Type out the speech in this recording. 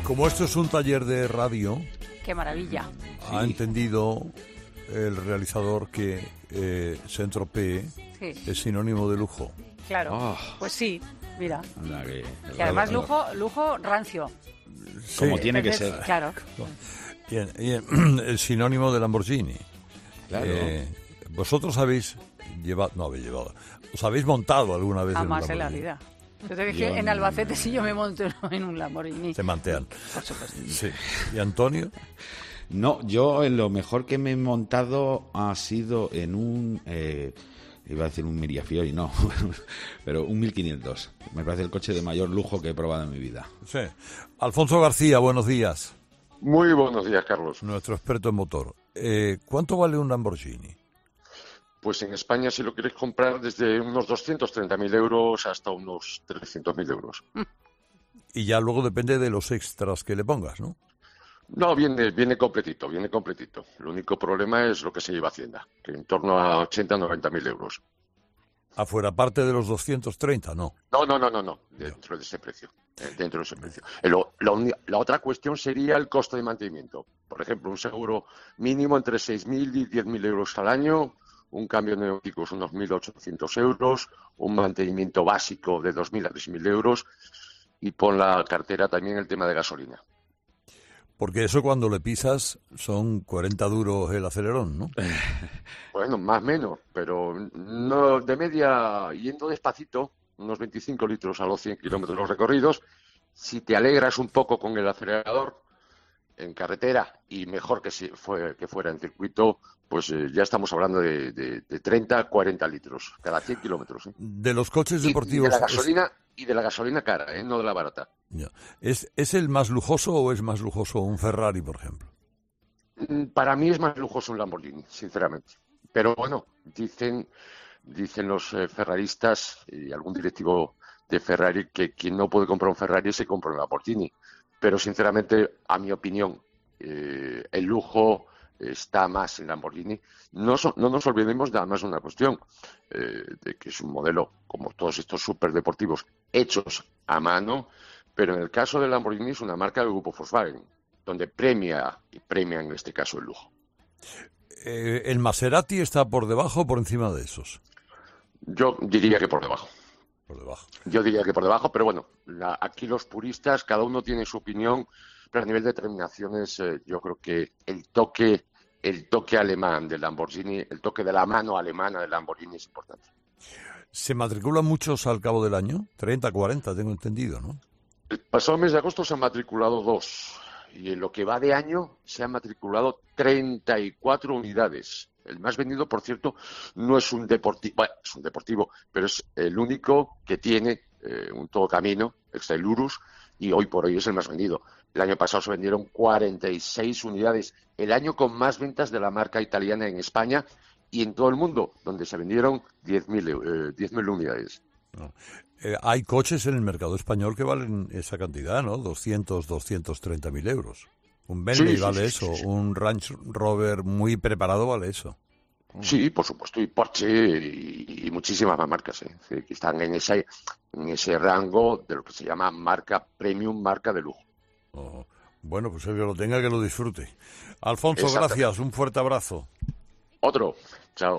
Como esto es un taller de radio, ¡Qué maravilla! ha entendido el realizador que Saint-Tropez es sinónimo de lujo. Claro, pues sí, mira. Anda, Y además lujo rancio. Como tiene que Entonces, ser. Claro. Y el sinónimo de Lamborghini. Claro. Vosotros habéis llevado, os habéis montado alguna vez Jamás en en un la Lamborghini. vida. Yo te dije, en Albacete sí yo me monto en un Lamborghini. Se mantean. Por supuesto. Sí. ¿Y Antonio? No, yo lo mejor que me he montado ha sido en un... iba a decir un Miriafiori, no, pero un 1500. Me parece el coche de mayor lujo que he probado en mi vida. Sí. Alfonso García, buenos días. Muy buenos días, Carlos. Nuestro experto en motor. ¿Cuánto vale un Lamborghini? Pues en España, si lo quieres comprar, desde unos 230.000 euros hasta unos 300.000 euros. Y ya luego depende de los extras que le pongas, ¿no? No, viene completito, viene completito. El único problema es lo que se lleva Hacienda, que en torno a 80 o 90.000 euros. Afuera, parte de los 230, no. No, dentro de ese precio. Dentro de ese precio. La otra cuestión sería el coste de mantenimiento. Por ejemplo, un seguro mínimo entre 6.000 y 10.000 euros al año, un cambio de neumáticos unos 1.800 euros, un mantenimiento básico de 2.000 a 3.000 euros y pon la cartera también el tema de gasolina. Porque eso cuando le pisas son 40 duros el acelerón, ¿no? Bueno, más o menos, pero no de media, yendo despacito, unos 25 litros a los 100 kilómetros los recorridos, si te alegras un poco con el acelerador en carretera y mejor que fuera en circuito, pues ya estamos hablando de 30 a 40 litros cada 100 kilómetros. De los coches deportivos... Y de la gasolina cara, no de la barata. Ya. ¿Es el más lujoso o es más lujoso un Ferrari, por ejemplo? Para mí es más lujoso un Lamborghini, sinceramente. Pero bueno, dicen los ferraristas y algún directivo de Ferrari que quien no puede comprar un Ferrari se compra un Lamborghini. Pero sinceramente, a mi opinión, el lujo está más en Lamborghini. No nos olvidemos de además una cuestión, de que es un modelo, como todos estos superdeportivos, hechos a mano, pero en el caso de Lamborghini es una marca del grupo Volkswagen, donde premia en este caso el lujo. ¿El Maserati está por debajo o por encima de esos? Yo diría que por debajo. Por debajo. Yo diría que por debajo, pero bueno, aquí los puristas, cada uno tiene su opinión, pero a nivel de terminaciones yo creo que el toque alemán del Lamborghini, el toque de la mano alemana del Lamborghini es importante. ¿Se matriculan muchos al cabo del año? 30, 40, tengo entendido, ¿no? El pasado mes de agosto se han matriculado 2 y en lo que va de año se han matriculado 34 unidades. El más vendido, por cierto, no es un deportivo, bueno, es un deportivo, pero es el único que tiene un todocamino, el Urus, y hoy por hoy es el más vendido. El año pasado se vendieron 46 unidades, el año con más ventas de la marca italiana en España y en todo el mundo, donde se vendieron 10.000 unidades. No. Hay coches en el mercado español que valen esa cantidad, ¿no? 230.000 euros. Un Bentley vale eso, un Range Rover muy preparado vale eso. Sí, por supuesto, y Porsche y muchísimas más marcas, que están en ese rango de lo que se llama marca premium, marca de lujo. Oh, bueno, pues el que lo tenga, que lo disfrute. Alfonso, gracias, un fuerte abrazo. Otro.